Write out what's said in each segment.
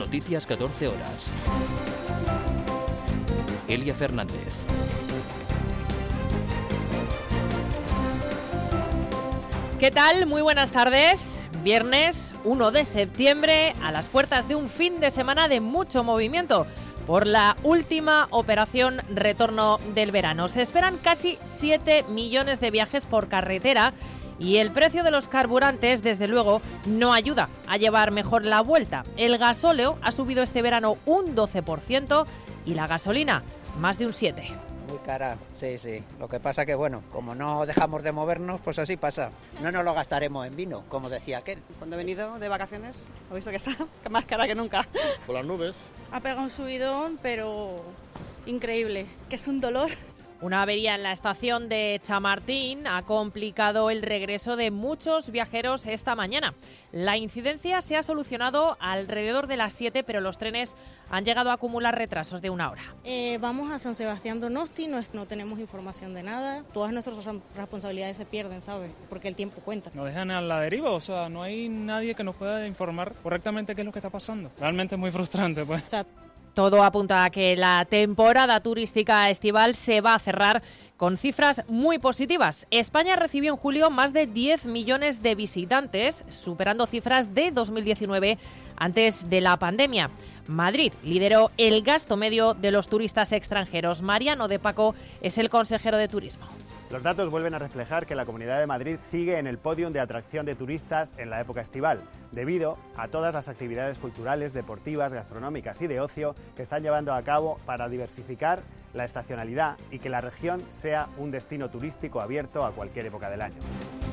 Noticias 14 horas. Elia Fernández. ¿Qué tal? Muy buenas tardes. Viernes 1 de septiembre, a las puertas de un fin de semana de mucho movimiento por la última operación retorno del verano. Se esperan casi 7 millones de viajes por carretera y el precio de los carburantes, desde luego, no ayuda a llevar mejor la vuelta. El gasóleo ha subido este verano un 12% y la gasolina más de un 7%. Muy cara, sí. Lo que pasa que, bueno, como no dejamos de movernos, pues así pasa. No nos lo gastaremos en vino, como decía aquel. Cuando he venido de vacaciones, he visto que está más cara que nunca. Por las nubes. Ha pegado un subidón, pero increíble, que es un dolor. Una avería en la estación de Chamartín ha complicado el regreso de muchos viajeros esta mañana. La incidencia se ha solucionado alrededor de las 7, pero los trenes han llegado a acumular retrasos de 1 hora. Vamos a San Sebastián Donosti, no tenemos información de nada. Todas nuestras responsabilidades se pierden, ¿sabes? Porque el tiempo cuenta. Nos dejan a la deriva, o sea, no hay nadie que nos pueda informar correctamente qué es lo que está pasando. Realmente es muy frustrante, pues. O sea, todo apunta a que la temporada turística estival se va a cerrar con cifras muy positivas. España recibió en julio más de 10 millones de visitantes, superando cifras de 2019 antes de la pandemia. Madrid lideró el gasto medio de los turistas extranjeros. Mariano de Paco es el consejero de Turismo. Los datos vuelven a reflejar que la Comunidad de Madrid sigue en el podio de atracción de turistas en la época estival, debido a todas las actividades culturales, deportivas, gastronómicas y de ocio que están llevando a cabo para diversificar la estacionalidad y que la región sea un destino turístico abierto a cualquier época del año.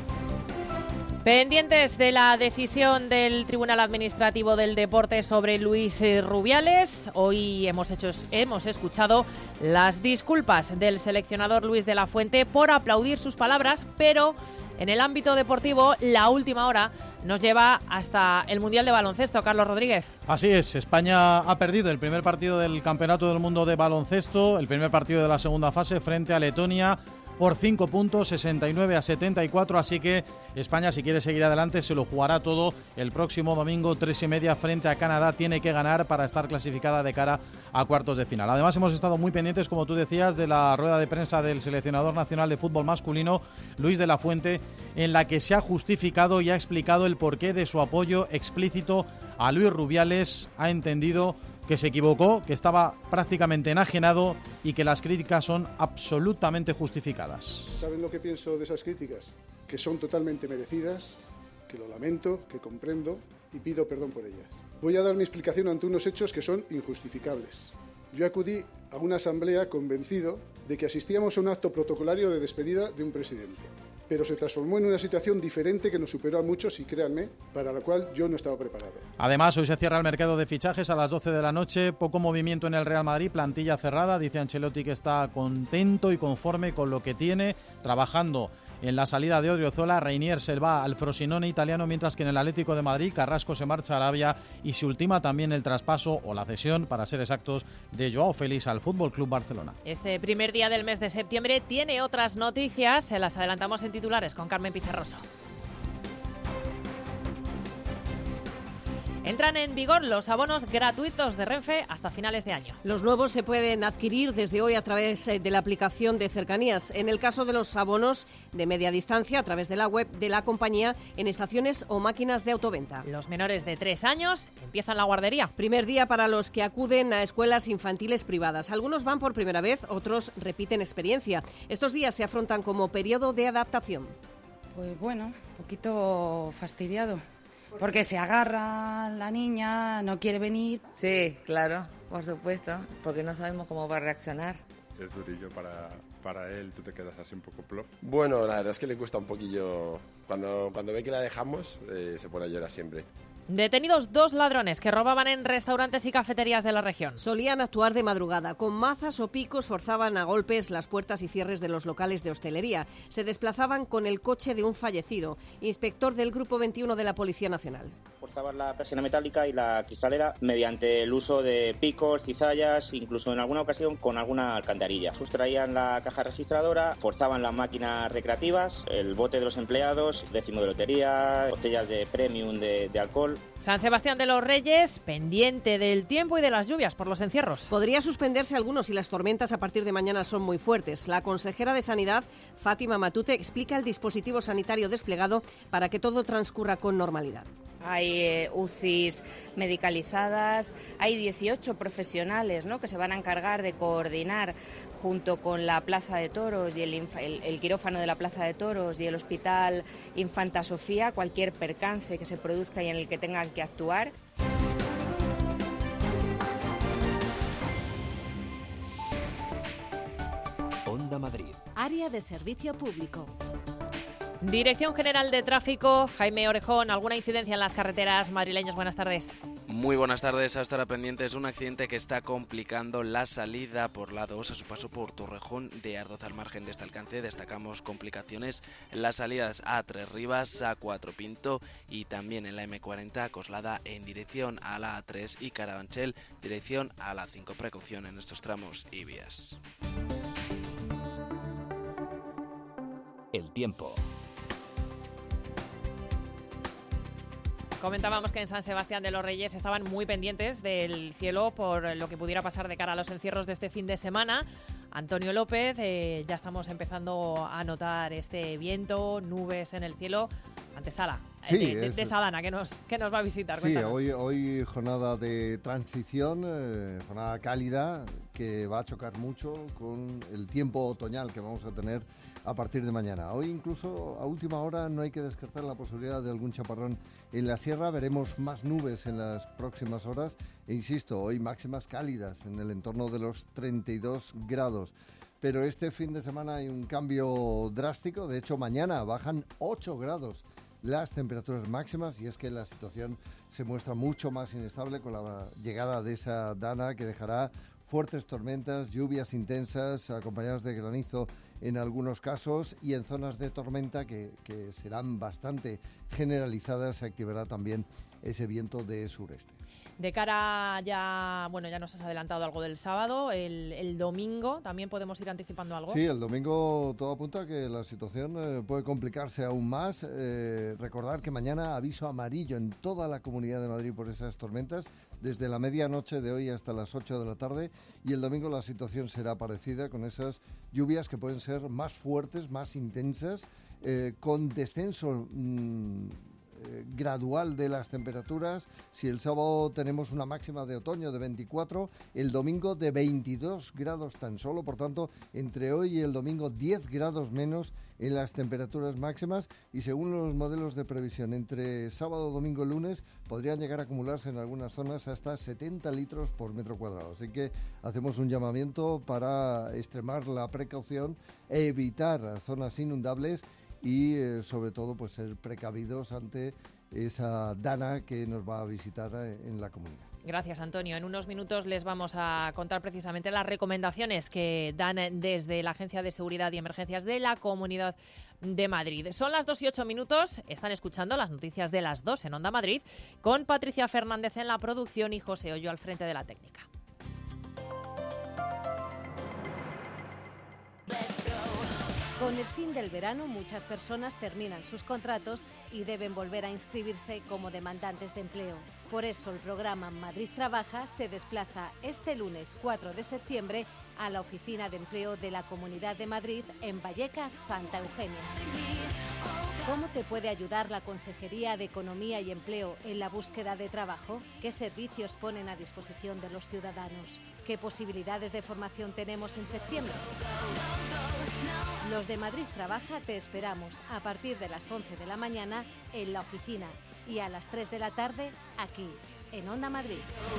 Pendientes de la decisión del Tribunal Administrativo del Deporte sobre Luis Rubiales, hoy hemos escuchado las disculpas del seleccionador Luis de la Fuente por aplaudir sus palabras, pero en el ámbito deportivo la última hora nos lleva hasta el Mundial de Baloncesto. Carlos Rodríguez. Así es, España ha perdido el primer partido del Campeonato del Mundo de Baloncesto, el primer partido de la segunda fase frente a Letonia, por 5 puntos, 69-74, así que España, si quiere seguir adelante, se lo jugará todo el próximo domingo, 3:30, frente a Canadá. Tiene que ganar para estar clasificada de cara a cuartos de final. Además, hemos estado muy pendientes, como tú decías, de la rueda de prensa del seleccionador nacional de fútbol masculino, Luis de la Fuente, en la que se ha justificado y ha explicado el porqué de su apoyo explícito a Luis Rubiales. Ha entendido que se equivocó, que estaba prácticamente enajenado y que las críticas son absolutamente justificadas. ¿Saben lo que pienso de esas críticas? Que son totalmente merecidas, que lo lamento, que comprendo y pido perdón por ellas. Voy a dar mi explicación ante unos hechos que son injustificables. Yo acudí a una asamblea convencido de que asistíamos a un acto protocolario de despedida de un presidente, pero se transformó en una situación diferente que nos superó a muchos y, créanme, para la cual yo no estaba preparado. Además, hoy se cierra el mercado de fichajes a las 12 de la noche, poco movimiento en el Real Madrid, plantilla cerrada. Dice Ancelotti que está contento y conforme con lo que tiene, trabajando en la salida de Odriozola. Reinier se va al Frosinone italiano, mientras que en el Atlético de Madrid Carrasco se marcha a Arabia y se ultima también el traspaso o la cesión, para ser exactos, de Joao Félix al Fútbol Club Barcelona. Este primer día del mes de septiembre tiene otras noticias, se las adelantamos en titulares con Carmen Pizarroso. Entran en vigor los abonos gratuitos de Renfe hasta finales de año. Los nuevos se pueden adquirir desde hoy a través de la aplicación de Cercanías. En el caso de los abonos de media distancia, a través de la web de la compañía, en estaciones o máquinas de autoventa. Los menores de 3 años empiezan la guardería. Primer día para los que acuden a escuelas infantiles privadas. Algunos van por primera vez, otros repiten experiencia. Estos días se afrontan como periodo de adaptación. Pues bueno, un poquito fastidiado. Porque se agarra la niña, no quiere venir. Sí, claro, por supuesto, porque no sabemos cómo va a reaccionar. Es durillo para él, tú te quedas así un poco plof. Bueno, la verdad es que le cuesta un poquillo. Cuando ve que la dejamos, se pone a llorar siempre. Detenidos 2 ladrones que robaban en restaurantes y cafeterías de la región. Solían actuar de madrugada. Con mazas o picos forzaban a golpes las puertas y cierres de los locales de hostelería. Se desplazaban con el coche de un fallecido, inspector del Grupo 21 de la Policía Nacional. Por reforzaban la persiana metálica y la cristalera mediante el uso de picos, cizallas, incluso en alguna ocasión con alguna alcantarilla. Sustraían la caja registradora, forzaban las máquinas recreativas, el bote de los empleados, décimo de lotería, botellas de premium de alcohol. San Sebastián de los Reyes, pendiente del tiempo y de las lluvias por los encierros. Podría suspenderse algunos si las tormentas a partir de mañana son muy fuertes. La consejera de Sanidad, Fátima Matute, explica el dispositivo sanitario desplegado para que todo transcurra con normalidad. Hay UCIs medicalizadas, hay 18 profesionales, ¿no?, que se van a encargar de coordinar junto con la Plaza de Toros y el quirófano de la Plaza de Toros y el Hospital Infanta Sofía cualquier percance que se produzca y en el que tengan que actuar. Onda Madrid. Área de servicio público. Dirección General de Tráfico, Jaime Orejón, ¿alguna incidencia en las carreteras madrileñas? Buenas tardes. Muy buenas tardes. Hasta ahora pendiente es un accidente que está complicando la salida por la 2 a su paso por Torrejón de Ardoz. Al margen de este alcance destacamos complicaciones en las salidas a Tres Rivas, a Cuatro Pinto y también en la M40 Coslada en dirección a la A3 y Carabanchel dirección a la 5. Precaución en estos tramos y vías. El tiempo. Comentábamos que en San Sebastián de los Reyes estaban muy pendientes del cielo por lo que pudiera pasar de cara a los encierros de este fin de semana. Antonio López, ya estamos empezando a notar este viento, nubes en el cielo. Antesala, sí, de esa dana que nos va a visitar. Sí, cuéntanos. hoy jornada de transición, jornada cálida que va a chocar mucho con el tiempo otoñal que vamos a tener a partir de mañana. Hoy incluso a última hora no hay que descartar la posibilidad de algún chaparrón en la sierra. Veremos más nubes en las próximas horas e insisto, hoy máximas cálidas en el entorno de los 32 grados. Pero este fin de semana hay un cambio drástico. De hecho, mañana bajan 8 grados las temperaturas máximas y es que la situación se muestra mucho más inestable con la llegada de esa dana que dejará fuertes tormentas, lluvias intensas acompañadas de granizo en algunos casos y en zonas de tormenta que serán bastante generalizadas se activará también ese viento de sureste. De cara ya nos has adelantado algo del sábado, el domingo también podemos ir anticipando algo. Sí, el domingo todo apunta a que la situación puede complicarse aún más. Recordar que mañana aviso amarillo en toda la Comunidad de Madrid por esas tormentas, desde la medianoche de hoy hasta las 8 de la tarde, y el domingo la situación será parecida con esas lluvias que pueden ser más fuertes, más intensas, con descenso gradual de las temperaturas. Si el sábado tenemos una máxima de otoño de 24, el domingo de 22 grados tan solo, por tanto, entre hoy y el domingo 10 grados menos en las temperaturas máximas y según los modelos de previsión, entre sábado, domingo y lunes podrían llegar a acumularse en algunas zonas hasta 70 litros por metro cuadrado. Así que hacemos un llamamiento para extremar la precaución e evitar zonas inundables y sobre todo pues ser precavidos ante esa dana que nos va a visitar en la comunidad. Gracias, Antonio. En unos minutos les vamos a contar precisamente las recomendaciones que dan desde la Agencia de Seguridad y Emergencias de la Comunidad de Madrid. Son las 2:08. Están escuchando las noticias de las 2 en Onda Madrid con Patricia Fernández en la producción y José Ollo al frente de la técnica. Con el fin del verano, muchas personas terminan sus contratos y deben volver a inscribirse como demandantes de empleo. Por eso el programa Madrid Trabaja se desplaza este lunes 4 de septiembre a la Oficina de Empleo de la Comunidad de Madrid en Vallecas, Santa Eugenia. ¿Cómo te puede ayudar la Consejería de Economía y Empleo en la búsqueda de trabajo? ¿Qué servicios ponen a disposición de los ciudadanos? ¿Qué posibilidades de formación tenemos en septiembre? Los de Madrid Trabaja te esperamos a partir de las 11 de la mañana en la oficina y a las 3 de la tarde aquí, en Onda Madrid.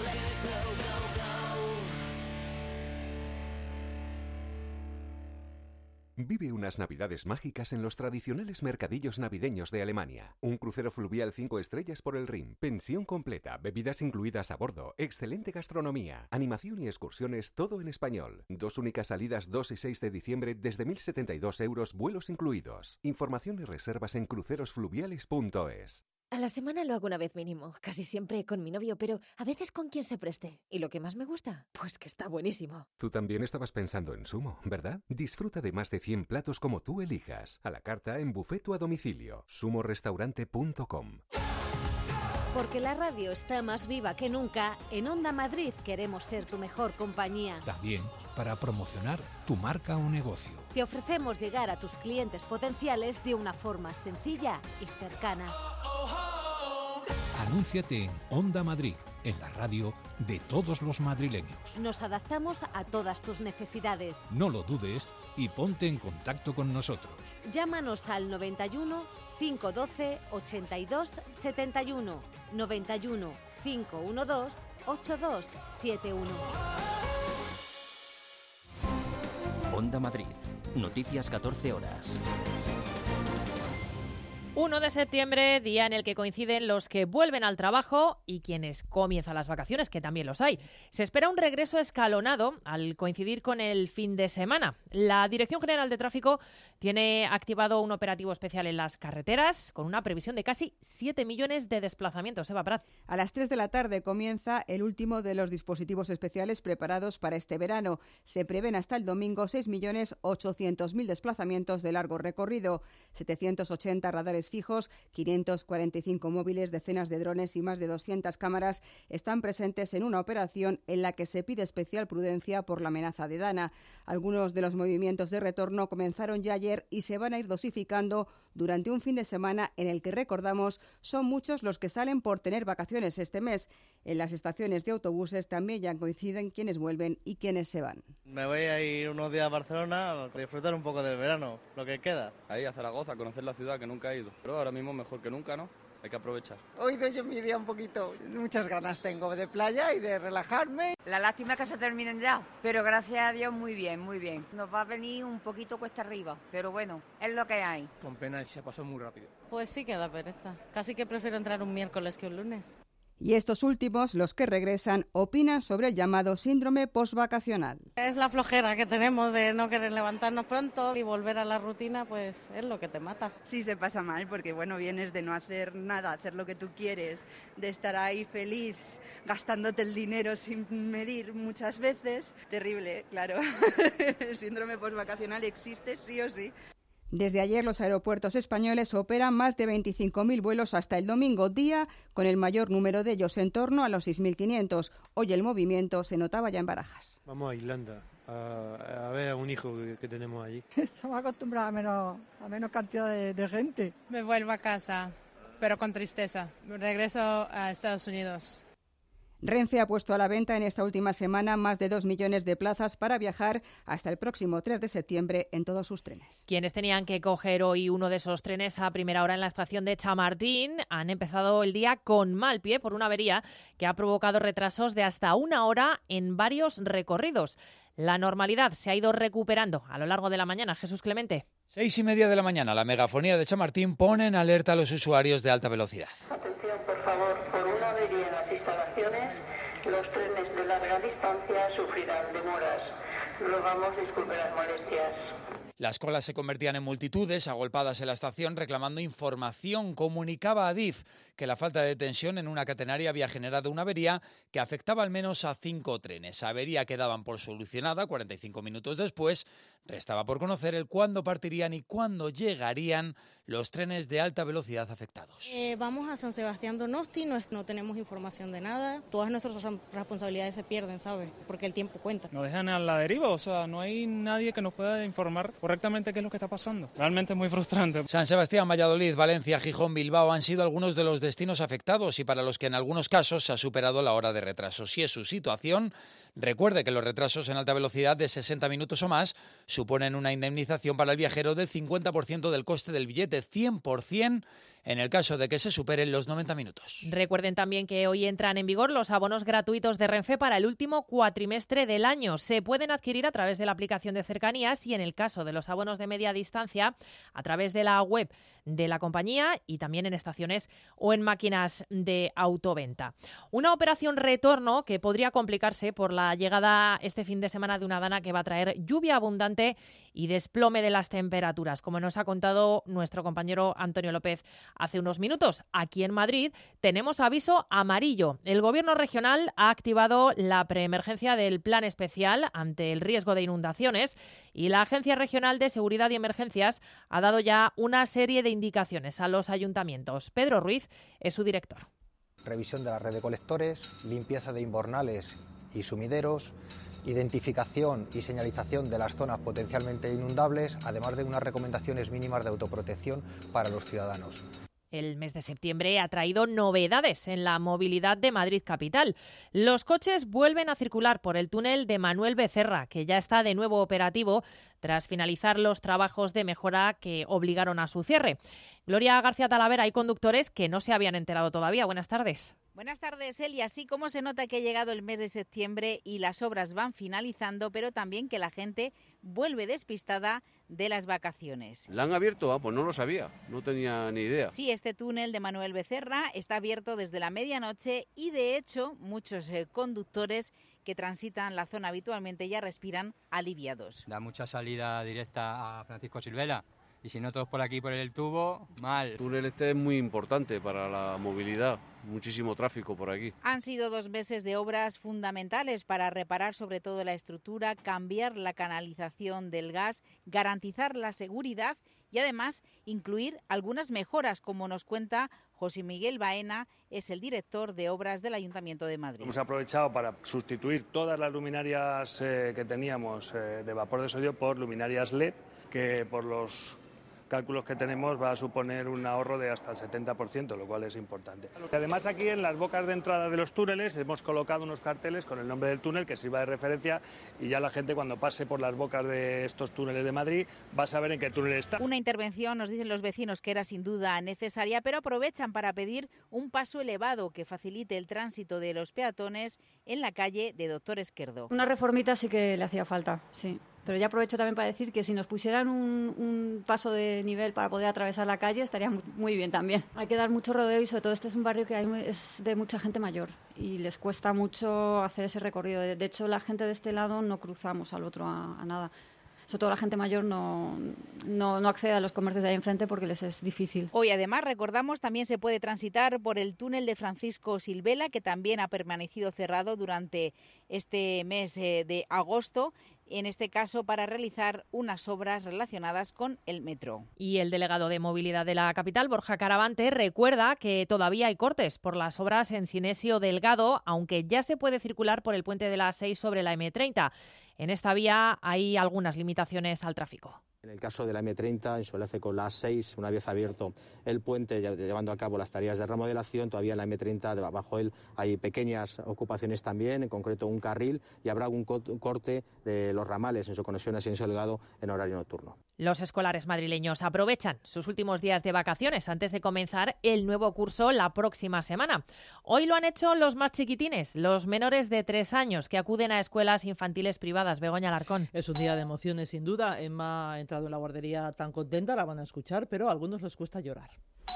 Vive unas Navidades mágicas en los tradicionales mercadillos navideños de Alemania. Un crucero fluvial 5 estrellas por el Rin, pensión completa, bebidas incluidas a bordo, excelente gastronomía, animación y excursiones, todo en español. 2 únicas salidas 2 y 6 de diciembre desde 1.072 €, vuelos incluidos. Información y reservas en crucerosfluviales.es. A la semana lo hago una vez mínimo, casi siempre con mi novio, pero a veces con quien se preste. ¿Y lo que más me gusta? Pues que está buenísimo. Tú también estabas pensando en Sumo, ¿verdad? Disfruta de más de 100 platos como tú elijas. A la carta, en buffet o a domicilio. sumorestaurante.com. Porque la radio está más viva que nunca, en Onda Madrid queremos ser tu mejor compañía. También para promocionar tu marca o negocio. Te ofrecemos llegar a tus clientes potenciales de una forma sencilla y cercana. Anúnciate en Onda Madrid, en la radio de todos los madrileños. Nos adaptamos a todas tus necesidades. No lo dudes y ponte en contacto con nosotros. Llámanos al 91 512 82 71, 91 512 8271. Onda Madrid. Noticias 14 horas. 1 de septiembre, día en el que coinciden los que vuelven al trabajo y quienes comienzan las vacaciones, que también los hay. Se espera un regreso escalonado al coincidir con el fin de semana. La Dirección General de Tráfico tiene activado un operativo especial en las carreteras con una previsión de casi 7 millones de desplazamientos. Eva Prat. A las 3 de la tarde comienza el último de los dispositivos especiales preparados para este verano. Se prevén hasta el domingo 6.800.000 desplazamientos de largo recorrido, 780 radares fijos, 545 móviles, decenas de drones y más de 200 cámaras están presentes en una operación en la que se pide especial prudencia por la amenaza de Dana. Algunos de los movimientos de retorno comenzaron ya ayer y se van a ir dosificando durante un fin de semana en el que, recordamos, son muchos los que salen por tener vacaciones este mes. En las estaciones de autobuses también ya coinciden quienes vuelven y quienes se van. Me voy a ir unos días a Barcelona a disfrutar un poco del verano, lo que queda. Ahí a Zaragoza, a conocer la ciudad que nunca he ido. Pero ahora mismo mejor que nunca, ¿no? Hay que aprovechar. Hoy doy yo mi día un poquito, muchas ganas tengo de playa y de relajarme. La lástima es que se terminen ya, pero gracias a Dios muy bien, muy bien. Nos va a venir un poquito cuesta arriba, pero bueno, es lo que hay. Con pena se pasó muy rápido. Pues sí que da pereza, casi que prefiero entrar un miércoles que un lunes. Y estos últimos, los que regresan, opinan sobre el llamado síndrome postvacacional. Es la flojera que tenemos de no querer levantarnos pronto y volver a la rutina, pues es lo que te mata. Sí se pasa mal porque, bueno, vienes de no hacer nada, hacer lo que tú quieres, de estar ahí feliz, gastándote el dinero sin medir muchas veces. Terrible, claro. El síndrome postvacacional existe sí o sí. Desde ayer los aeropuertos españoles operan más de 25.000 vuelos hasta el domingo, día con el mayor número de ellos, en torno a los 6.500. Hoy el movimiento se notaba ya en Barajas. Vamos a Irlanda a ver a un hijo que tenemos allí. Estamos acostumbrados a menos cantidad de gente. Me vuelvo a casa, pero con tristeza. Regreso a Estados Unidos. Renfe ha puesto a la venta en esta última semana más de 2 millones de plazas para viajar hasta el próximo 3 de septiembre en todos sus trenes. Quienes tenían que coger hoy uno de esos trenes a primera hora en la estación de Chamartín han empezado el día con mal pie por una avería que ha provocado retrasos de hasta 1 hora en varios recorridos. La normalidad se ha ido recuperando a lo largo de la mañana. Jesús Clemente. 6:30 de la mañana, la megafonía de Chamartín pone en alerta a los usuarios de alta velocidad. Atención, por favor, por una avería en las instalaciones, los trenes de larga distancia sufrirán demoras. Rogamos disculpen las molestias. Las colas se convertían en multitudes agolpadas en la estación reclamando información. Comunicaba Adif que la falta de tensión en una catenaria había generado una avería que afectaba al menos a 5 trenes. Avería que daban por solucionada 45 minutos después. Restaba por conocer el cuándo partirían y cuándo llegarían los trenes de alta velocidad afectados. Vamos a San Sebastián Donosti, no tenemos información de nada. Todas nuestras responsabilidades se pierden, ¿sabes? Porque el tiempo cuenta. Nos dejan a la deriva, o sea, no hay nadie que nos pueda informar correctamente qué es lo que está pasando. Realmente es muy frustrante. San Sebastián, Valladolid, Valencia, Gijón, Bilbao han sido algunos de los destinos afectados y para los que en algunos casos se ha superado la hora de retraso. Si es su situación, recuerde que los retrasos en alta velocidad de 60 minutos o más suponen una indemnización para el viajero del 50% del coste del billete, 100% en el caso de que se superen los 90 minutos. Recuerden también que hoy entran en vigor los abonos gratuitos de Renfe para el último cuatrimestre del año. Se pueden adquirir a través de la aplicación de cercanías y, en el caso de los abonos de media distancia, a través de la web de la compañía y también en estaciones o en máquinas de autoventa. Una operación retorno que podría complicarse por la llegada este fin de semana de una dana que va a traer lluvia abundante y desplome de las temperaturas, como nos ha contado nuestro compañero Antonio López hace unos minutos. Aquí en Madrid tenemos aviso amarillo. El Gobierno regional ha activado la preemergencia del Plan Especial ante el riesgo de inundaciones y la Agencia Regional de Seguridad y Emergencias ha dado ya una serie de indicaciones a los ayuntamientos. Pedro Ruiz es su director. Revisión de la red de colectores, limpieza de invernales y sumideros, identificación y señalización de las zonas potencialmente inundables, además de unas recomendaciones mínimas de autoprotección para los ciudadanos. El mes de septiembre ha traído novedades en la movilidad de Madrid capital. Los coches vuelven a circular por el túnel de Manuel Becerra, que ya está de nuevo operativo tras finalizar los trabajos de mejora que obligaron a su cierre. Gloria García Talavera, hay conductores que no se habían enterado todavía. Buenas tardes. Buenas tardes, Elia. Así como se nota que ha llegado el mes de septiembre y las obras van finalizando, pero también que la gente vuelve despistada de las vacaciones. ¿La han abierto? Pues no lo sabía, no tenía ni idea. Sí, este túnel de Manuel Becerra está abierto desde la medianoche y, de hecho, muchos conductores que transitan la zona habitualmente ya respiran aliviados. Da mucha salida directa a Francisco Silvela. Y si no todos por aquí, por el tubo, mal. El túnel este es muy importante para la movilidad, muchísimo tráfico por aquí. Han sido 2 meses de obras fundamentales para reparar sobre todo la estructura, cambiar la canalización del gas, garantizar la seguridad y además incluir algunas mejoras, como nos cuenta José Miguel Baena, es el director de obras del Ayuntamiento de Madrid. Hemos aprovechado para sustituir todas las luminarias que teníamos de vapor de sodio por luminarias LED, que por los cálculos que tenemos va a suponer un ahorro de hasta el 70%, lo cual es importante. Además, aquí en las bocas de entrada de los túneles hemos colocado unos carteles con el nombre del túnel que sirva de referencia y ya la gente, cuando pase por las bocas de estos túneles de Madrid, va a saber en qué túnel está. Una intervención, nos dicen los vecinos, que era sin duda necesaria, pero aprovechan para pedir un paso elevado que facilite el tránsito de los peatones en la calle de Doctor Esquerdo. Una reformita sí que le hacía falta, sí. Pero ya aprovecho también para decir que si nos pusieran un paso de nivel para poder atravesar la calle estaría muy bien también. Hay que dar mucho rodeo y sobre todo este es un barrio que es de mucha gente mayor y les cuesta mucho hacer ese recorrido. De hecho, la gente de este lado no cruzamos al otro a nada. Sobre todo la gente mayor no accede a los comercios de ahí enfrente porque les es difícil. Hoy, además, recordamos, también se puede transitar por el túnel de Francisco Silvela, que también ha permanecido cerrado durante este mes de agosto, en este caso para realizar unas obras relacionadas con el metro. Y el delegado de Movilidad de la capital, Borja Caravante, recuerda que todavía hay cortes por las obras en Sinesio Delgado, aunque ya se puede circular por el puente de la A6 sobre la M30. En esta vía hay algunas limitaciones al tráfico. En el caso de la M30, en su enlace con la A6, una vez abierto el puente, llevando a cabo las tareas de remodelación, todavía en la M30, debajo él, hay pequeñas ocupaciones también, en concreto un carril, y habrá algún corte de los ramales en su conexión a Sinesio Delgado en horario nocturno. Los escolares madrileños aprovechan sus últimos días de vacaciones antes de comenzar el nuevo curso la próxima semana. Hoy lo han hecho los más chiquitines, los menores de 3 años, que acuden a escuelas infantiles privadas. Begoña Alarcón. Es un día de emociones, sin duda. Emma ha entrado en la guardería tan contenta, la van a escuchar, pero a algunos les cuesta llorar.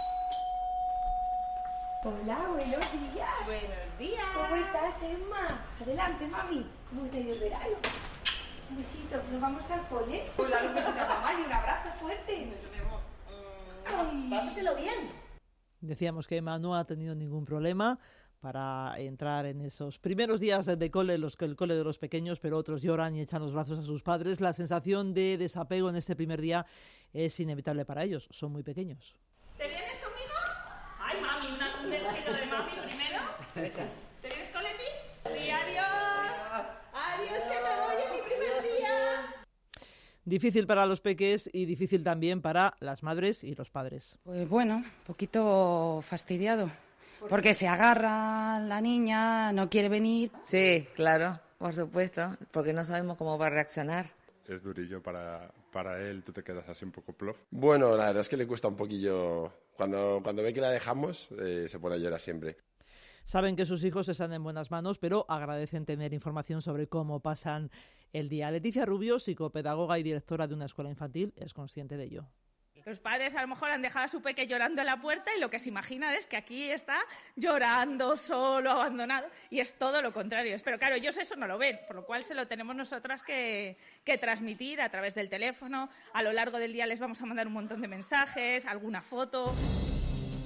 Hola, buenos días. Buenos días. ¿Cómo estás, Emma? Adelante, mami. ¿Cómo te ha ido el verano? Un besito, nos vamos al cole. Hola, un besito a mamá y un abrazo fuerte. Pásatelo bien. Decíamos que Emma no ha tenido ningún problema para entrar en esos primeros días de cole, el cole de los pequeños, pero otros lloran y echan los brazos a sus padres. La sensación de desapego en este primer día es inevitable para ellos, son muy pequeños. ¿Te vienes conmigo? Ay, mami, un besito de mami primero. ¿Te vienes con Leti? Y adiós. Adiós, que me voy en mi primer día. Difícil para los peques y difícil también para las madres y los padres. Pues bueno, un poquito fastidiado. Porque se agarra la niña, no quiere venir. Sí, claro, por supuesto, porque no sabemos cómo va a reaccionar. Es durillo para él, tú te quedas así un poco plof. Bueno, la verdad es que le cuesta un poquillo. Cuando ve que la dejamos, se pone a llorar siempre. Saben que sus hijos están en buenas manos, pero agradecen tener información sobre cómo pasan el día. Leticia Rubio, psicopedagoga y directora de una escuela infantil, es consciente de ello. Los padres a lo mejor han dejado a su peque llorando en la puerta y lo que se imaginan es que aquí está llorando, solo, abandonado, y es todo lo contrario. Pero claro, ellos eso no lo ven, por lo cual se lo tenemos nosotras que transmitir a través del teléfono. A lo largo del día les vamos a mandar un montón de mensajes, alguna foto.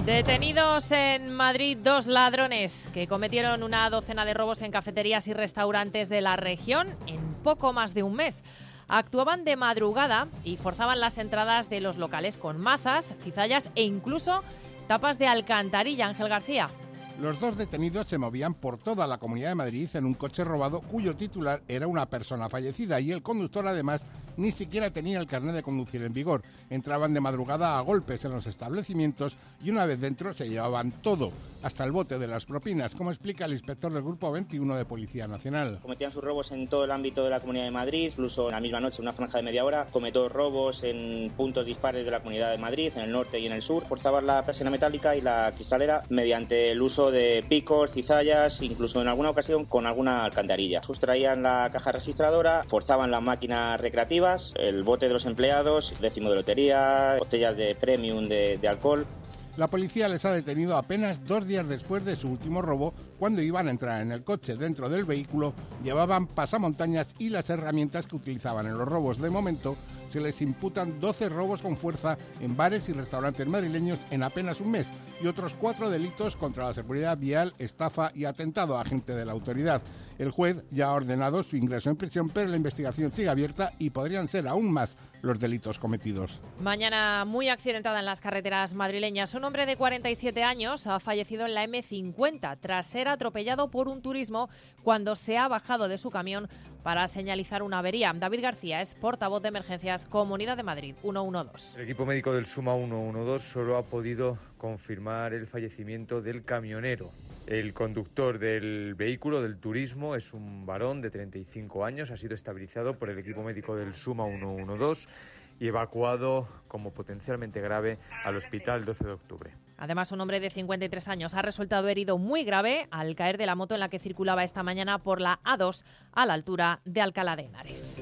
Detenidos en Madrid 2 ladrones que cometieron una docena de robos en cafeterías y restaurantes de la región en poco más de un mes. Actuaban de madrugada y forzaban las entradas de los locales con mazas, cizallas e incluso tapas de alcantarilla. Ángel García. Los 2 detenidos se movían por toda la Comunidad de Madrid en un coche robado cuyo titular era una persona fallecida y el conductor además ni siquiera tenía el carnet de conducir en vigor. Entraban de madrugada a golpes en los establecimientos y una vez dentro se llevaban todo, hasta el bote de las propinas, como explica el inspector del Grupo 21 de Policía Nacional. Cometían sus robos en todo el ámbito de la Comunidad de Madrid, incluso en la misma noche, una franja de media hora, cometió robos en puntos dispares de la Comunidad de Madrid, en el norte y en el sur. Forzaban la persiana metálica y la cristalera mediante el uso de picos, cizallas, incluso en alguna ocasión con alguna alcantarilla. Sustraían la caja registradora, forzaban las máquinas recreativas, el bote de los empleados, décimo de lotería, botellas de premium de alcohol. La policía les ha detenido apenas 2 días después de su último robo, cuando iban a entrar en el coche. Dentro del vehículo llevaban pasamontañas y las herramientas que utilizaban en los robos. De momento se les imputan 12 robos con fuerza en bares y restaurantes madrileños en apenas un mes y otros 4 delitos contra la seguridad vial, estafa y atentado a agente de la autoridad. El juez ya ha ordenado su ingreso en prisión, pero la investigación sigue abierta y podrían ser aún más los delitos cometidos. Mañana muy accidentada en las carreteras madrileñas. Un hombre de 47 años ha fallecido en la M50 tras ser atropellado por un turismo cuando se ha bajado de su camión para señalizar una avería. David García es portavoz de emergencias Comunidad de Madrid 112. El equipo médico del SUMA 112 solo ha podido confirmar el fallecimiento del camionero. El conductor del vehículo, del turismo, es un varón de 35 años. Ha sido estabilizado por el equipo médico del SUMA 112 y evacuado como potencialmente grave al hospital 12 de octubre. Además, un hombre de 53 años ha resultado herido muy grave al caer de la moto en la que circulaba esta mañana por la A2 a la altura de Alcalá de Henares.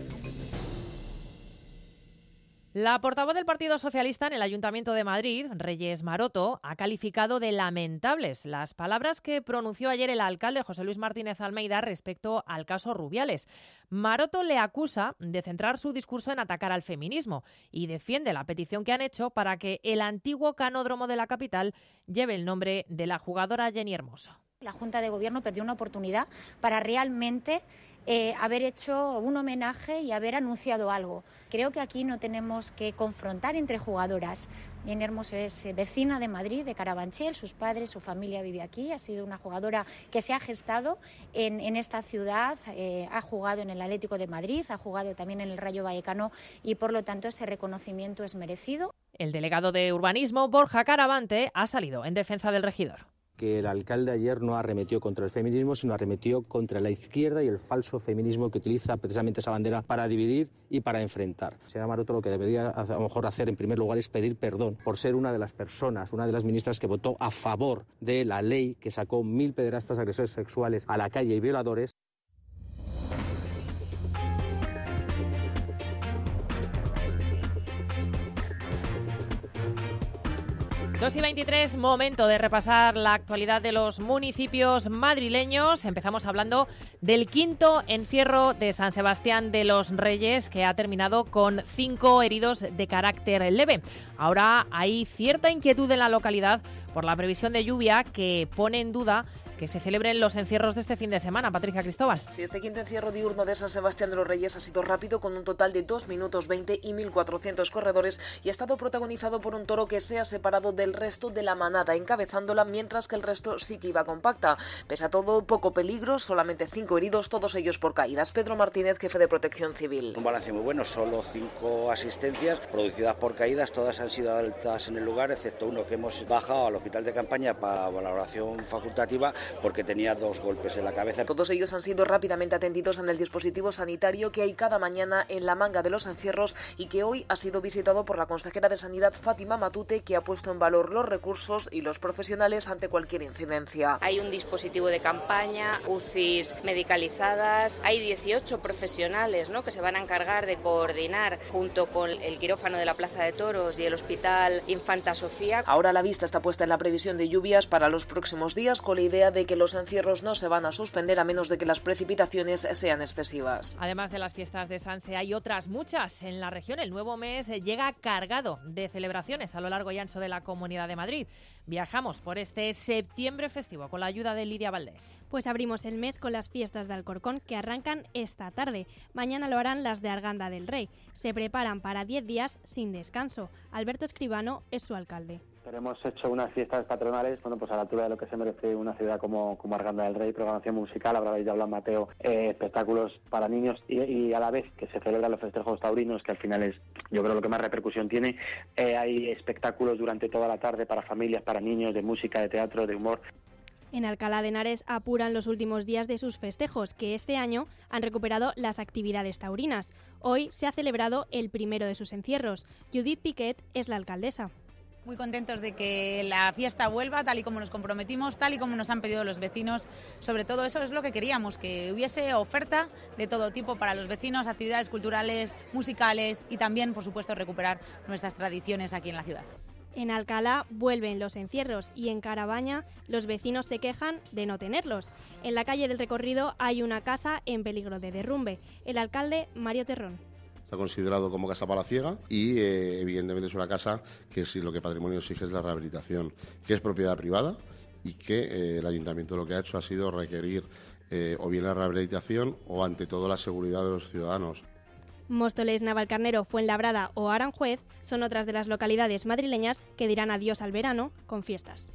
La portavoz del Partido Socialista en el Ayuntamiento de Madrid, Reyes Maroto, ha calificado de lamentables las palabras que pronunció ayer el alcalde José Luis Martínez Almeida respecto al caso Rubiales. Maroto le acusa de centrar su discurso en atacar al feminismo y defiende la petición que han hecho para que el antiguo canódromo de la capital lleve el nombre de la jugadora Jenny Hermoso. La Junta de Gobierno perdió una oportunidad para realmente haber hecho un homenaje y haber anunciado algo. Creo que aquí no tenemos que confrontar entre jugadoras. Jenny Hermoso es vecina de Madrid, de Carabanchel, sus padres, su familia vive aquí, ha sido una jugadora que se ha gestado en esta ciudad, ha jugado en el Atlético de Madrid, ha jugado también en el Rayo Vallecano y por lo tanto ese reconocimiento es merecido. El delegado de Urbanismo, Borja Caravante, ha salido en defensa del regidor. Que el alcalde ayer no arremetió contra el feminismo, sino arremetió contra la izquierda y el falso feminismo que utiliza precisamente esa bandera para dividir y para enfrentar. Señora Maroto, lo que debería a lo mejor hacer en primer lugar es pedir perdón por ser una de las personas, una de las ministras que votó a favor de la ley que sacó 1000 pederastas agresores sexuales a la calle y violadores. 2:23, momento de repasar la actualidad de los municipios madrileños. Empezamos hablando del quinto encierro de San Sebastián de los Reyes, que ha terminado con 5 heridos de carácter leve. Ahora hay cierta inquietud en la localidad por la previsión de lluvia que pone en duda que se celebren los encierros de este fin de semana. Patricia Cristóbal. Sí, este quinto encierro diurno de San Sebastián de los Reyes ha sido rápido, con un total de 2 minutos 20 y 1.400 corredores, y ha estado protagonizado por un toro que se ha separado del resto de la manada, encabezándola, mientras que el resto sí que iba compacta. Pese a todo, poco peligro, solamente 5 heridos, todos ellos por caídas. Pedro Martínez, jefe de Protección Civil. Un balance muy bueno, solo 5 asistencias producidas por caídas, todas han sido altas en el lugar, excepto uno que hemos bajado al hospital de campaña para valoración facultativa, porque tenía 2 golpes en la cabeza. Todos ellos han sido rápidamente atendidos en el dispositivo sanitario que hay cada mañana en la manga de los encierros y que hoy ha sido visitado por la consejera de Sanidad, Fátima Matute, que ha puesto en valor los recursos y los profesionales ante cualquier incidencia. Hay un dispositivo de campaña, UCIs medicalizadas, hay 18 profesionales, que se van a encargar de coordinar junto con el quirófano de la Plaza de Toros y el Hospital Infanta Sofía. Ahora la vista está puesta en la previsión de lluvias para los próximos días, con la idea de de que los encierros no se van a suspender a menos de que las precipitaciones sean excesivas. Además de las fiestas de Sanse, hay otras muchas en la región. El nuevo mes llega cargado de celebraciones a lo largo y ancho de la Comunidad de Madrid. Viajamos por este septiembre festivo con la ayuda de Lidia Valdés. Pues abrimos el mes con las fiestas de Alcorcón, que arrancan esta tarde. Mañana lo harán las de Arganda del Rey. Se preparan para 10 días sin descanso. Alberto Escribano es su alcalde. Hemos hecho unas fiestas patronales, pues a la altura de lo que se merece una ciudad como Arganda del Rey, programación musical, habrá ya hablado Mateo, espectáculos para niños y a la vez que se celebran los festejos taurinos, que al final es, yo creo, lo que más repercusión tiene. Hay espectáculos durante toda la tarde para familias, para niños, de música, de teatro, de humor. En Alcalá de Henares apuran los últimos días de sus festejos, que este año han recuperado las actividades taurinas. Hoy se ha celebrado el primero de sus encierros. Judith Piquet es la alcaldesa. Muy contentos de que la fiesta vuelva tal y como nos comprometimos, tal y como nos han pedido los vecinos. Sobre todo eso es lo que queríamos, que hubiese oferta de todo tipo para los vecinos, actividades culturales, musicales y también, por supuesto, recuperar nuestras tradiciones aquí en la ciudad. En Alcalá vuelven los encierros y en Carabaña los vecinos se quejan de no tenerlos. En la calle del Recorrido hay una casa en peligro de derrumbe. El alcalde, Mario Terrón. Está considerado como casa palaciega y evidentemente es una casa que si lo que patrimonio exige es la rehabilitación, que es propiedad privada y que el ayuntamiento lo que ha hecho ha sido requerir o bien la rehabilitación o ante todo la seguridad de los ciudadanos. Móstoles, Navalcarnero, Fuenlabrada o Aranjuez son otras de las localidades madrileñas que dirán adiós al verano con fiestas.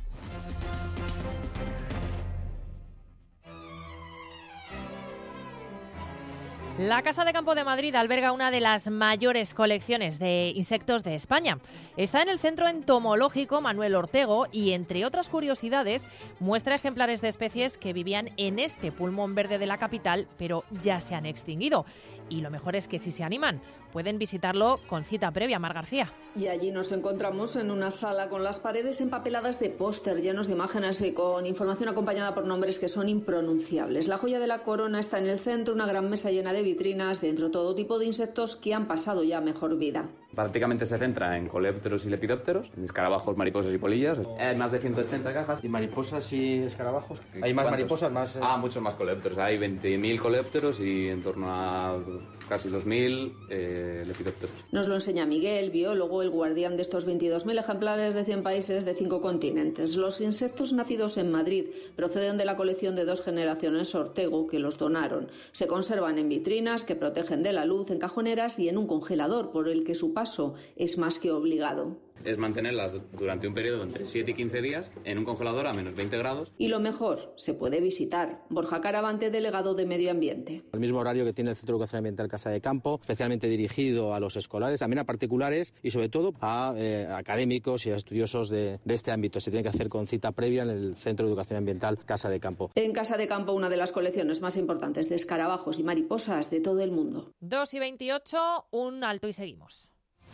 La Casa de Campo de Madrid alberga una de las mayores colecciones de insectos de España. Está en el Centro Entomológico Manuel Ortego y, entre otras curiosidades, muestra ejemplares de especies que vivían en este pulmón verde de la capital, pero ya se han extinguido. Y lo mejor es que si se animan, pueden visitarlo con cita previa. Mar García. Y allí nos encontramos en una sala con las paredes empapeladas de póster llenos de imágenes y con información acompañada por nombres que son impronunciables. La joya de la corona está en el centro, una gran mesa llena de vitrinas, dentro todo tipo de insectos que han pasado ya mejor vida. Prácticamente se centra en coleópteros y lepidópteros, en escarabajos, mariposas y polillas. Hay más de 180 cajas. ¿Y mariposas y escarabajos? ¿Hay más mariposas? Más, muchos más coleópteros. Hay 20.000 coleópteros y en torno a casi 2.000 lepidópteros. Nos lo enseña Miguel, biólogo, el guardián de estos 22.000 ejemplares de 100 países de 5 continentes. Los insectos nacidos en Madrid proceden de la colección de 2 generaciones Ortego que los donaron. Se conservan en vitrinas que protegen de la luz, en cajoneras y en un congelador por el que su paso es más que obligado. Es mantenerlas durante un periodo entre 7 y 15 días en un congelador a menos 20 grados. Y lo mejor, se puede visitar. Borja Caravante, delegado de Medio Ambiente. El mismo horario que tiene el Centro de Educación Ambiental Casa de Campo, especialmente dirigido a los escolares, también a particulares y sobre todo a académicos y a estudiosos de este ámbito. Se tiene que hacer con cita previa en el Centro de Educación Ambiental Casa de Campo. En Casa de Campo, una de las colecciones más importantes de escarabajos y mariposas de todo el mundo. 2:28, un alto y seguimos.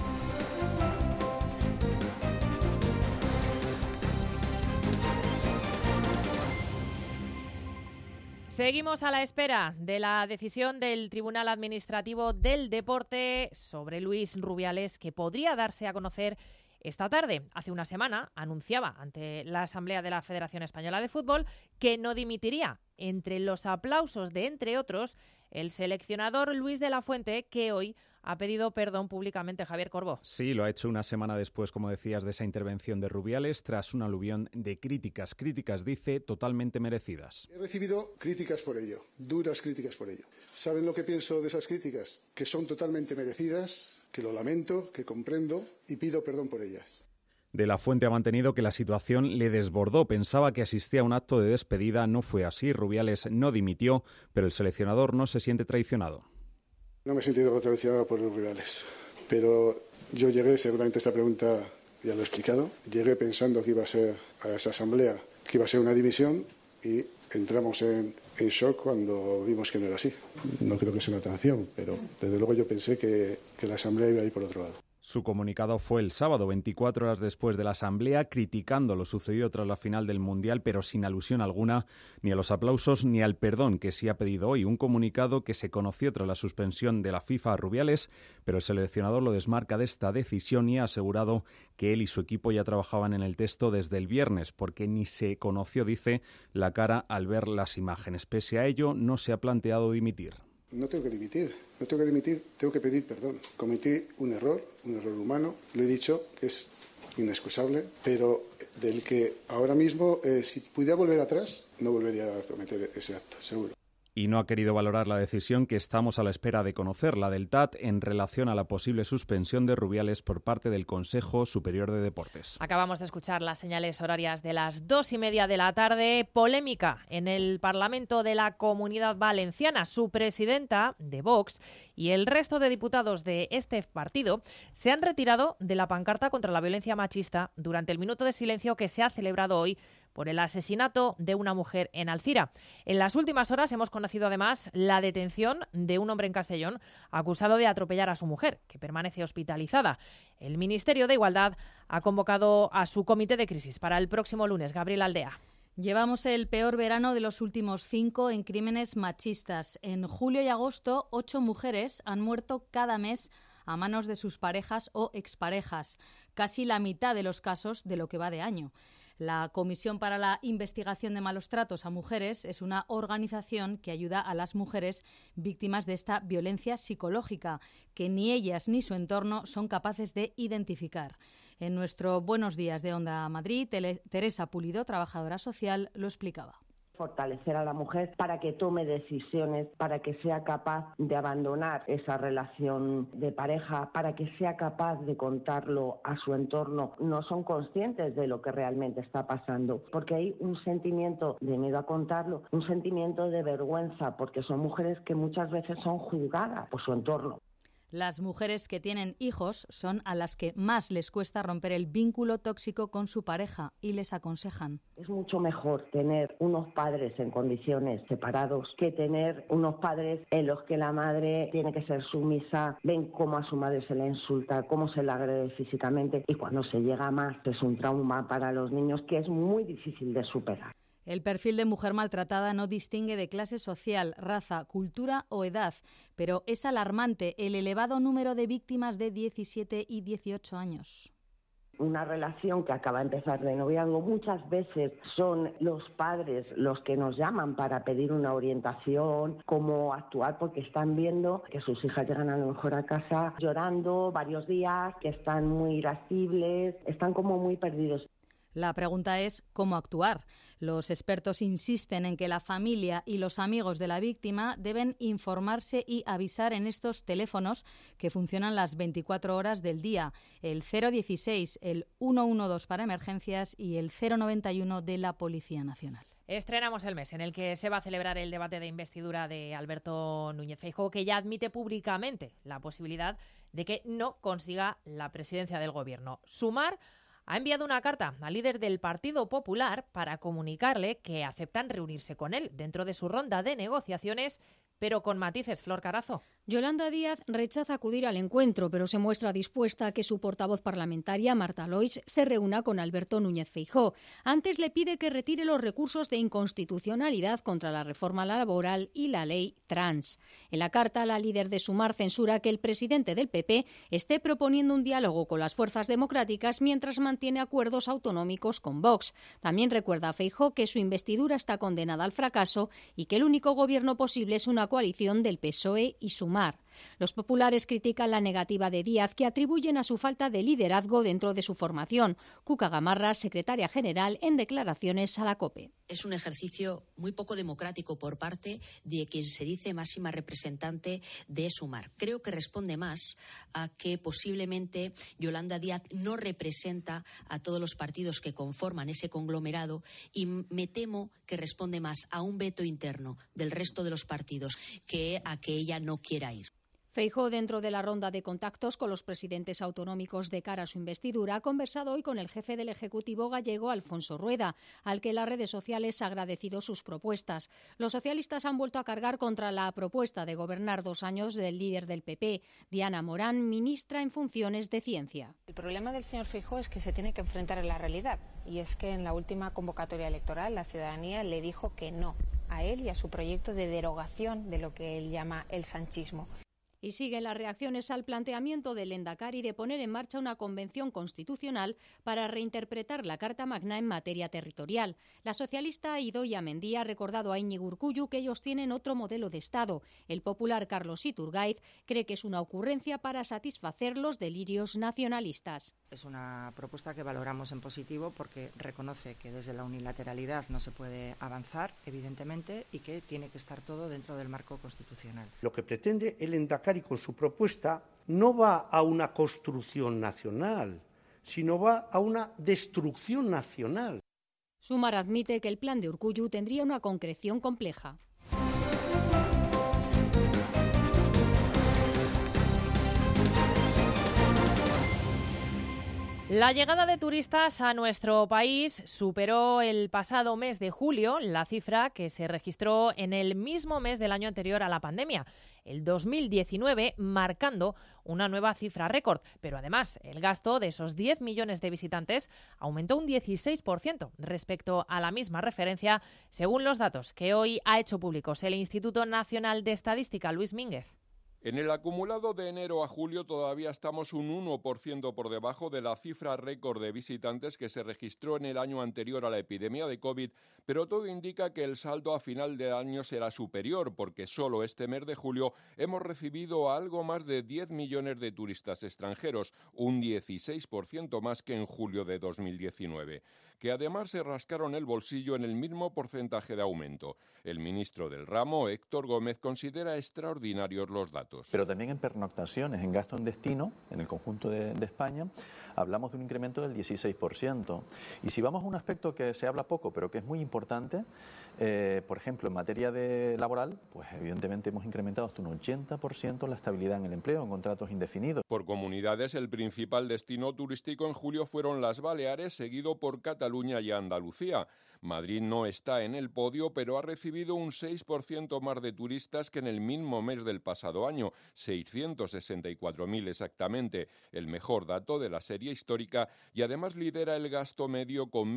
Seguimos a la espera de la decisión del Tribunal Administrativo del Deporte sobre Luis Rubiales, que podría darse a conocer esta tarde. Hace una semana anunciaba ante la Asamblea de la Federación Española de Fútbol que no dimitiría. Entre los aplausos de, entre otros, el seleccionador Luis de la Fuente, que hoy ha pedido perdón públicamente. Javier Corbó. Sí, lo ha hecho una semana después, como decías, de esa intervención de Rubiales, tras un aluvión de críticas. Críticas, dice, totalmente merecidas. He recibido críticas por ello, duras críticas por ello. ¿Saben lo que pienso de esas críticas? Que son totalmente merecidas, que lo lamento, que comprendo y pido perdón por ellas. De la Fuente ha mantenido que la situación le desbordó. Pensaba que asistía a un acto de despedida. No fue así. Rubiales no dimitió, pero el seleccionador no se siente traicionado. No me he sentido traicionado por los rivales, pero yo llegué, seguramente esta pregunta ya lo he explicado, llegué pensando que iba a ser a esa asamblea, que iba a ser una dimisión y entramos en shock cuando vimos que no era así. No creo que sea una traición, pero desde luego yo pensé que la asamblea iba a ir por otro lado. Su comunicado fue el sábado, 24 horas después de la asamblea, criticando lo sucedido tras la final del Mundial, pero sin alusión alguna ni a los aplausos ni al perdón que sí ha pedido hoy. Un comunicado que se conoció tras la suspensión de la FIFA a Rubiales, pero el seleccionador lo desmarca de esta decisión y ha asegurado que él y su equipo ya trabajaban en el texto desde el viernes, porque ni se conoció, dice, la cara al ver las imágenes. Pese a ello, no se ha planteado dimitir. No tengo que dimitir, tengo que pedir perdón. Cometí un error humano, lo he dicho, que es inexcusable, pero del que ahora mismo, si pudiera volver atrás, no volvería a cometer ese acto, seguro. Y no ha querido valorar la decisión que estamos a la espera de conocer, la del TAT, en relación a la posible suspensión de Rubiales por parte del Consejo Superior de Deportes. Acabamos de escuchar las señales horarias de las 2:30 de la tarde. Polémica en el Parlamento de la Comunidad Valenciana. Su presidenta de Vox y el resto de diputados de este partido se han retirado de la pancarta contra la violencia machista durante el minuto de silencio que se ha celebrado hoy por el asesinato de una mujer en Alcira. En las últimas horas hemos conocido además la detención de un hombre en Castellón acusado de atropellar a su mujer, que permanece hospitalizada. El Ministerio de Igualdad ha convocado a su comité de crisis para el próximo lunes. Gabriel Aldea. Llevamos el peor verano de los últimos 5 en crímenes machistas. En julio y agosto, 8 mujeres han muerto cada mes a manos de sus parejas o exparejas, casi la mitad de los casos de lo que va de año. La Comisión para la Investigación de Malos Tratos a Mujeres es una organización que ayuda a las mujeres víctimas de esta violencia psicológica, que ni ellas ni su entorno son capaces de identificar. En nuestro Buenos Días de Onda Madrid, Teresa Pulido, trabajadora social, lo explicaba. Fortalecer a la mujer para que tome decisiones, para que sea capaz de abandonar esa relación de pareja, para que sea capaz de contarlo a su entorno. No son conscientes de lo que realmente está pasando, porque hay un sentimiento de miedo a contarlo, un sentimiento de vergüenza, porque son mujeres que muchas veces son juzgadas por su entorno. Las mujeres que tienen hijos son a las que más les cuesta romper el vínculo tóxico con su pareja y les aconsejan. Es mucho mejor tener unos padres en condiciones separados que tener unos padres en los que la madre tiene que ser sumisa, ven cómo a su madre se le insulta, cómo se le agrede físicamente y cuando se llega a más es un trauma para los niños que es muy difícil de superar. El perfil de mujer maltratada no distingue de clase social, raza, cultura o edad, pero es alarmante el elevado número de víctimas de 17 y 18 años. Una relación que acaba de empezar de noviazgo, muchas veces son los padres los que nos llaman para pedir una orientación, cómo actuar, porque están viendo que sus hijas llegan a lo mejor a casa llorando varios días, que están muy irascibles, están como muy perdidos. La pregunta es ¿cómo actuar? Los expertos insisten en que la familia y los amigos de la víctima deben informarse y avisar en estos teléfonos que funcionan las 24 horas del día, el 016, el 112 para emergencias y el 091 de la Policía Nacional. Estrenamos el mes en el que se va a celebrar el debate de investidura de Alberto Núñez Feijóo, que ya admite públicamente la posibilidad de que no consiga la presidencia del Gobierno. Sumar ha enviado una carta al líder del Partido Popular para comunicarle que aceptan reunirse con él dentro de su ronda de negociaciones, pero con matices. Flor Carazo. Yolanda Díaz rechaza acudir al encuentro, pero se muestra dispuesta a que su portavoz parlamentaria, Marta Lois, se reúna con Alberto Núñez Feijóo. Antes le pide que retire los recursos de inconstitucionalidad contra la reforma laboral y la ley trans. En la carta, la líder de Sumar censura que el presidente del PP esté proponiendo un diálogo con las fuerzas democráticas mientras mantiene acuerdos autonómicos con Vox. También recuerda a Feijóo que su investidura está condenada al fracaso y que el único gobierno posible es una coalición del PSOE y Sumar. Los populares critican la negativa de Díaz, que atribuyen a su falta de liderazgo dentro de su formación. Cuca Gamarra, secretaria general, en declaraciones a la COPE. Es un ejercicio muy poco democrático por parte de quien se dice máxima representante de Sumar. Creo que responde más a que posiblemente Yolanda Díaz no representa a todos los partidos que conforman ese conglomerado y me temo que responde más a un veto interno del resto de los partidos que a que ella no quiera ir. Feijóo, dentro de la ronda de contactos con los presidentes autonómicos de cara a su investidura, ha conversado hoy con el jefe del Ejecutivo gallego, Alfonso Rueda, al que las redes sociales ha agradecido sus propuestas. Los socialistas han vuelto a cargar contra la propuesta de gobernar 2 años del líder del PP, Diana Morán, ministra en funciones de Ciencia. El problema del señor Feijóo es que se tiene que enfrentar a la realidad, y es que en la última convocatoria electoral la ciudadanía le dijo que no a él y a su proyecto de derogación de lo que él llama el sanchismo. Y siguen las reacciones al planteamiento del Endacari de poner en marcha una convención constitucional para reinterpretar la Carta Magna en materia territorial. La socialista Idoia Mendia ha recordado a Íñigo Urkullu que ellos tienen otro modelo de Estado. El popular Carlos Iturgaiz cree que es una ocurrencia para satisfacer los delirios nacionalistas. Es una propuesta que valoramos en positivo porque reconoce que desde la unilateralidad no se puede avanzar, evidentemente, y que tiene que estar todo dentro del marco constitucional. Lo que pretende el Endacari con su propuesta no va a una construcción nacional, sino va a una destrucción nacional. Sumar admite que el plan de Urkullu tendría una concreción compleja. La llegada de turistas a nuestro país superó el pasado mes de julio la cifra que se registró en el mismo mes del año anterior a la pandemia, el 2019, marcando una nueva cifra récord. Pero además, el gasto de esos 10 millones de visitantes aumentó un 16% respecto a la misma referencia, según los datos que hoy ha hecho públicos el Instituto Nacional de Estadística, Luis Mínguez. En el acumulado de enero a julio todavía estamos un 1% por debajo de la cifra récord de visitantes que se registró en el año anterior a la epidemia de COVID, pero todo indica que el saldo a final de año será superior, porque solo este mes de julio hemos recibido algo más de 10 millones de turistas extranjeros, un 16% más que en julio de 2019, que además se rascaron el bolsillo en el mismo porcentaje de aumento. El ministro del ramo, Héctor Gómez, considera extraordinarios los datos. Pero también en pernoctaciones, en gasto en destino, en el conjunto de España, hablamos de un incremento del 16%. Y si vamos a un aspecto que se habla poco, pero que es muy importante, por ejemplo, en materia de laboral, pues evidentemente hemos incrementado hasta un 80% la estabilidad en el empleo, en contratos indefinidos. Por comunidades, el principal destino turístico en julio fueron las Baleares, seguido por Cataluña y Andalucía. Madrid no está en el podio, pero ha recibido un 6% más de turistas que en el mismo mes del pasado año, 664.000 exactamente, el mejor dato de la serie histórica, y además lidera el gasto medio con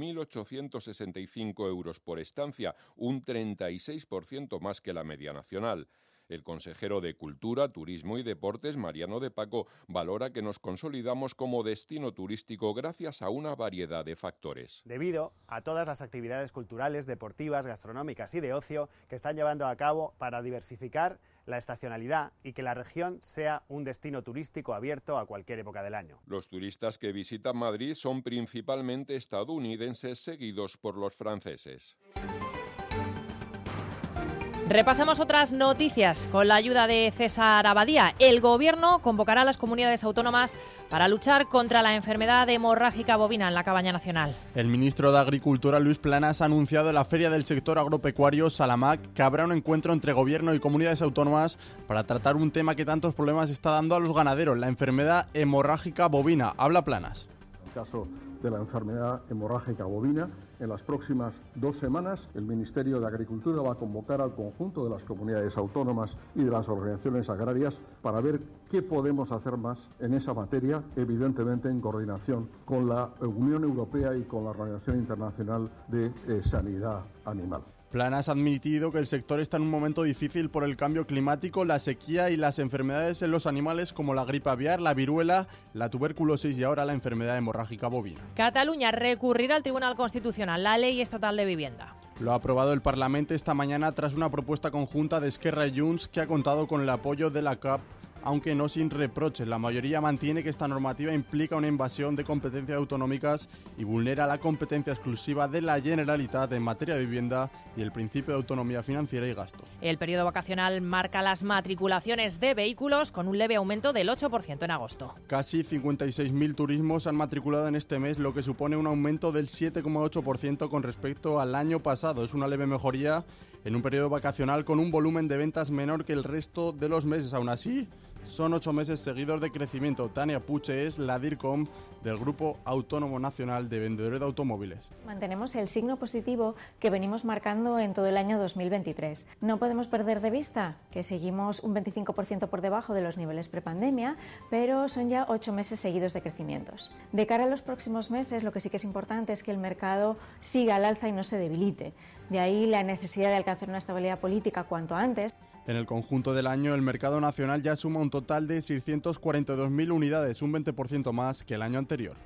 1.865 euros por estancia, un 36% más que la media nacional. El consejero de Cultura, Turismo y Deportes, Mariano de Paco, valora que nos consolidamos como destino turístico gracias a una variedad de factores. Debido a todas las actividades culturales, deportivas, gastronómicas y de ocio que están llevando a cabo para diversificar la estacionalidad y que la región sea un destino turístico abierto a cualquier época del año. Los turistas que visitan Madrid son principalmente estadounidenses, seguidos por los franceses. Repasamos otras noticias con la ayuda de César Abadía. El Gobierno convocará a las comunidades autónomas para luchar contra la enfermedad hemorrágica bovina en la cabaña nacional. El ministro de Agricultura, Luis Planas, ha anunciado en la Feria del Sector Agropecuario Salamac que habrá un encuentro entre Gobierno y comunidades autónomas para tratar un tema que tantos problemas está dando a los ganaderos, la enfermedad hemorrágica bovina. Habla Planas. En el caso de la enfermedad hemorrágica bovina, en las próximas 2 semanas el Ministerio de Agricultura va a convocar al conjunto de las comunidades autónomas y de las organizaciones agrarias para ver qué podemos hacer más en esa materia, evidentemente en coordinación con la Unión Europea y con la Organización Internacional de Sanidad Animal. Planas ha admitido que el sector está en un momento difícil por el cambio climático, la sequía y las enfermedades en los animales como la gripe aviar, la viruela, la tuberculosis y ahora la enfermedad hemorrágica bovina. Cataluña recurrirá al Tribunal Constitucional la Ley Estatal de Vivienda. Lo ha aprobado el Parlamento esta mañana tras una propuesta conjunta de Esquerra y Junts que ha contado con el apoyo de la CAP, aunque no sin reproches. La mayoría mantiene que esta normativa implica una invasión de competencias autonómicas y vulnera la competencia exclusiva de la Generalitat en materia de vivienda y el principio de autonomía financiera y gasto. El periodo vacacional marca las matriculaciones de vehículos con un leve aumento del 8% en agosto. Casi 56.000 turismos han matriculado en este mes, lo que supone un aumento del 7,8% con respecto al año pasado. Es una leve mejoría en un periodo vacacional con un volumen de ventas menor que el resto de los meses. Aún así, Son 8 meses seguidos de crecimiento. Tania Puche es la DIRCOM del Grupo Autónomo Nacional de Vendedores de Automóviles. Mantenemos el signo positivo que venimos marcando en todo el año 2023. No podemos perder de vista que seguimos un 25% por debajo de los niveles prepandemia, pero son ya 8 meses seguidos de crecimientos. De cara a los próximos meses, lo que sí que es importante es que el mercado siga al alza y no se debilite. De ahí la necesidad de alcanzar una estabilidad política cuanto antes. En el conjunto del año, el mercado nacional ya suma un total de 642.000 unidades, un 20% más que el año anterior.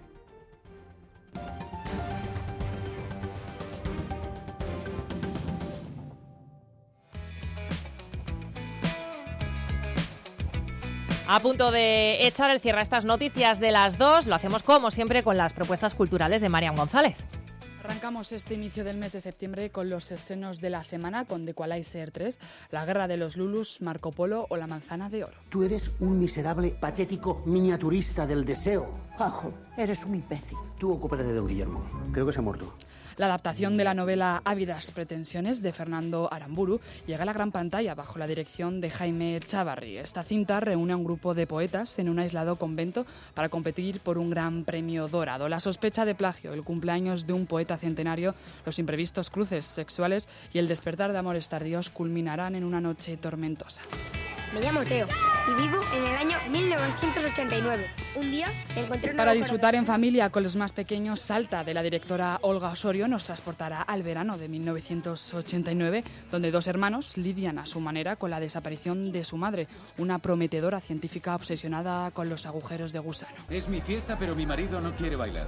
A punto de echar el cierre a estas noticias de las 2, lo hacemos como siempre con las propuestas culturales de Marian González. Arrancamos este inicio del mes de septiembre con los estrenos de la semana con The Equalizer 3, La Guerra de los Lulus, Marco Polo o La Manzana de Oro. Tú eres un miserable, patético miniaturista del deseo. Juanjo, eres un imbécil. Tú ocúpate de don Guillermo. Creo que se ha muerto. La adaptación de la novela Ávidas pretensiones de Fernando Aramburu llega a la gran pantalla bajo la dirección de Jaime Chavarri. Esta cinta reúne a un grupo de poetas en un aislado convento para competir por un gran premio dorado. La sospecha de plagio, el cumpleaños de un poeta centenario, los imprevistos cruces sexuales y el despertar de amores tardíos culminarán en una noche tormentosa. Me llamo Teo y vivo en el año 1989. Un día me encontré Para disfrutar en familia con los más pequeños, Salta, de la directora Olga Osorio, nos transportará al verano de 1989, donde dos hermanos lidian a su manera con la desaparición de su madre, una prometedora científica obsesionada con los agujeros de gusano. Es mi fiesta, pero mi marido no quiere bailar.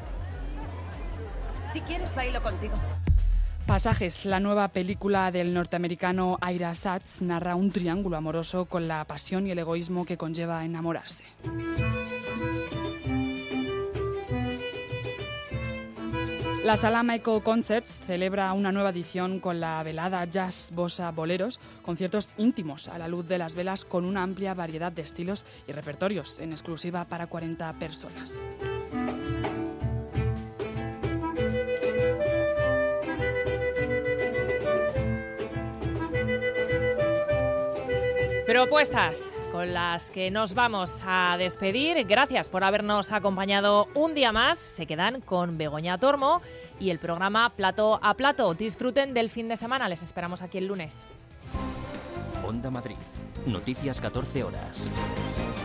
Si quieres, bailo contigo. Pasajes, la nueva película del norteamericano Ira Sachs, narra un triángulo amoroso con la pasión y el egoísmo que conlleva enamorarse. La Sala Maiko Concerts celebra una nueva edición con la velada Jazz, Bossa, Boleros, conciertos íntimos a la luz de las velas con una amplia variedad de estilos y repertorios, en exclusiva para 40 personas. Propuestas con las que nos vamos a despedir. Gracias por habernos acompañado un día más. Se quedan con Begoña Tormo y el programa Plato a Plato. Disfruten del fin de semana. Les esperamos aquí el lunes. Onda Madrid. Noticias 14 horas.